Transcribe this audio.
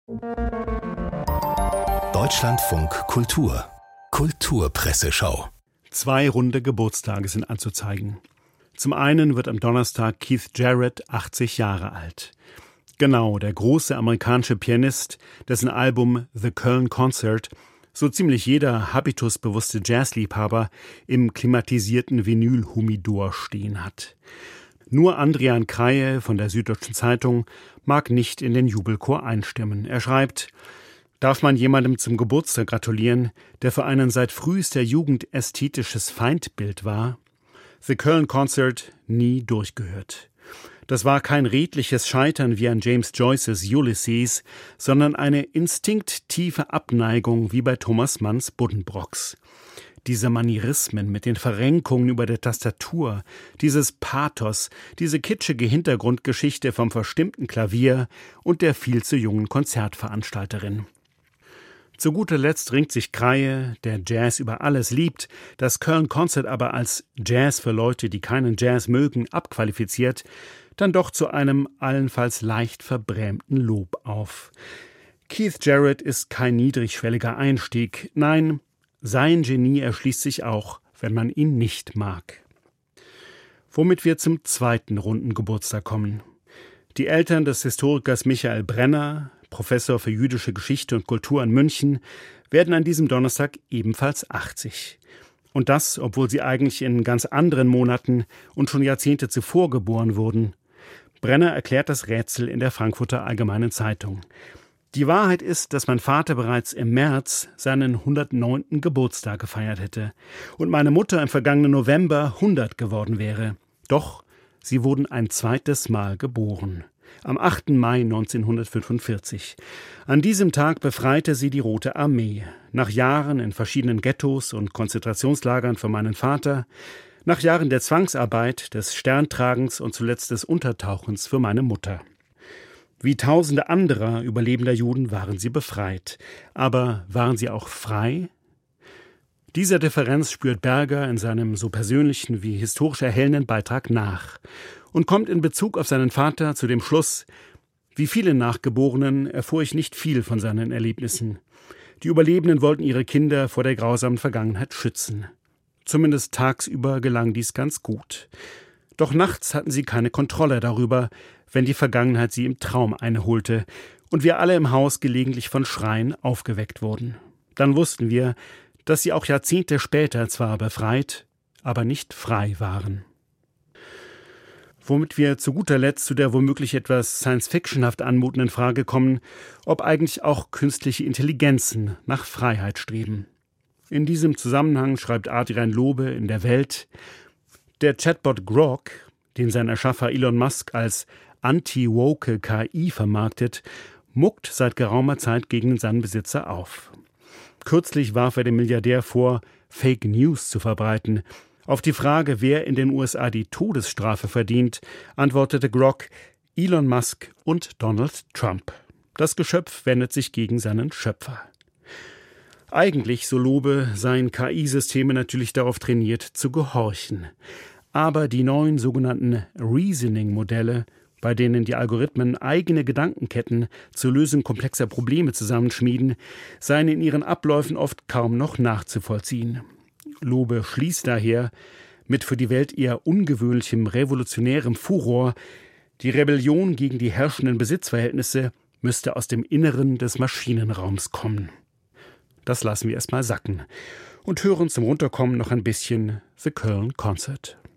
Deutschlandfunk Kultur Kulturpresseschau. 2 runde Geburtstage sind anzuzeigen. Zum einen wird am Donnerstag Keith Jarrett 80 Jahre alt. Genau, der große amerikanische Pianist, dessen Album The Köln Concert so ziemlich jeder habitusbewusste Jazzliebhaber im klimatisierten Vinyl-Humidor stehen hat. Nur Andrian Kreie von der Süddeutschen Zeitung mag nicht in den Jubelchor einstimmen. Er schreibt: Darf man jemandem zum Geburtstag gratulieren, der für einen seit frühester Jugend ästhetisches Feindbild war? The Köln Concert nie durchgehört. Das war kein redliches Scheitern wie an James Joyces Ulysses, sondern eine instinkttiefe Abneigung wie bei Thomas Manns Buddenbrooks. Diese Manierismen mit den Verrenkungen über der Tastatur, dieses Pathos, diese kitschige Hintergrundgeschichte vom verstimmten Klavier und der viel zu jungen Konzertveranstalterin. Zu guter Letzt ringt sich Kreie, der Jazz über alles liebt, das Köln Concert aber als Jazz für Leute, die keinen Jazz mögen, abqualifiziert, dann doch zu einem allenfalls leicht verbrämten Lob auf. Keith Jarrett ist kein niedrigschwelliger Einstieg, nein, sein Genie erschließt sich auch, wenn man ihn nicht mag. Womit wir zum 2. runden Geburtstag kommen. Die Eltern des Historikers Michael Brenner, Professor für jüdische Geschichte und Kultur in München, werden an diesem Donnerstag ebenfalls 80. Und das, obwohl sie eigentlich in ganz anderen Monaten und schon Jahrzehnte zuvor geboren wurden. Brenner erklärt das Rätsel in der Frankfurter Allgemeinen Zeitung. Die Wahrheit ist, dass mein Vater bereits im März seinen 109. Geburtstag gefeiert hätte und meine Mutter im vergangenen November 100 geworden wäre. Doch sie wurden ein zweites Mal geboren. Am 8. Mai 1945. An diesem Tag befreite sie die Rote Armee. Nach Jahren in verschiedenen Ghettos und Konzentrationslagern für meinen Vater, nach Jahren der Zwangsarbeit, des Sterntragens und zuletzt des Untertauchens für meine Mutter. Wie tausende anderer überlebender Juden waren sie befreit. Aber waren sie auch frei? Dieser Differenz spürt Berger in seinem so persönlichen wie historisch erhellenden Beitrag nach und kommt in Bezug auf seinen Vater zu dem Schluss: Wie viele Nachgeborenen erfuhr ich nicht viel von seinen Erlebnissen. Die Überlebenden wollten ihre Kinder vor der grausamen Vergangenheit schützen. Zumindest tagsüber gelang dies ganz gut. Doch nachts hatten sie keine Kontrolle darüber, wenn die Vergangenheit sie im Traum einholte und wir alle im Haus gelegentlich von Schreien aufgeweckt wurden. Dann wussten wir, dass sie auch Jahrzehnte später zwar befreit, aber nicht frei waren. Womit wir zu guter Letzt zu der womöglich etwas science-fictionhaft anmutenden Frage kommen, ob eigentlich auch künstliche Intelligenzen nach Freiheit streben. In diesem Zusammenhang schreibt Adrian Lobe in der Welt: Der Chatbot Grok, den sein Erschaffer Elon Musk als anti-woke KI vermarktet, muckt seit geraumer Zeit gegen seinen Besitzer auf. Kürzlich warf er dem Milliardär vor, Fake News zu verbreiten. Auf die Frage, wer in den USA die Todesstrafe verdient, antwortete Grok: Elon Musk und Donald Trump. Das Geschöpf wendet sich gegen seinen Schöpfer. Eigentlich, so Lobe, seien KI-Systeme natürlich darauf trainiert, zu gehorchen. Aber die neuen sogenannten Reasoning-Modelle, bei denen die Algorithmen eigene Gedankenketten zur Lösung komplexer Probleme zusammenschmieden, seien in ihren Abläufen oft kaum noch nachzuvollziehen. Lobe schließt daher mit für die Welt eher ungewöhnlichem revolutionärem Furor: Die Rebellion gegen die herrschenden Besitzverhältnisse müsste aus dem Inneren des Maschinenraums kommen. Das lassen wir erstmal sacken und hören zum Runterkommen noch ein bisschen The Köln Concert.